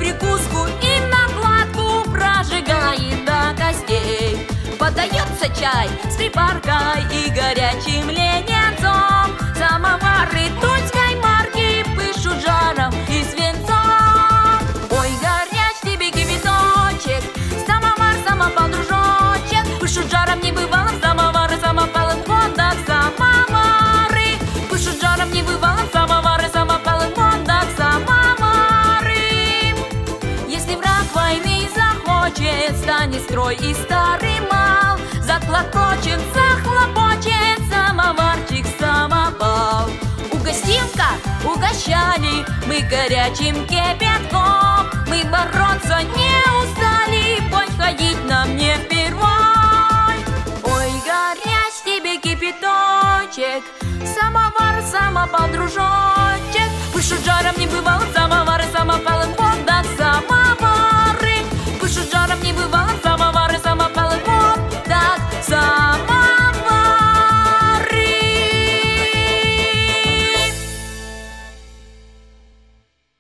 прикуску и накладку прожигает до костей. Подается чай с припаркой и горячим леденцом. Самовары тульской марки пышут жаром и свинцом. Ой, горяч тебе кипяточек, самовар, самопал, дружочек. Пышут жаром небывалым самовары, самопалым ходах самовары. Пышут жаром небывалым самовары, самопалым ходах самовары. Если враг войны захочет, станет строй и старый мал. Заклокочет, захлопочет самоварчик, самопал. Угостим-ка, угощали мы горячим кипятком. Мы бороться не устали, бой ходить нам не впервой. Ой, горяч тебе кипяточек, самовар, самопал, дружочек. Пышут жаром не бывало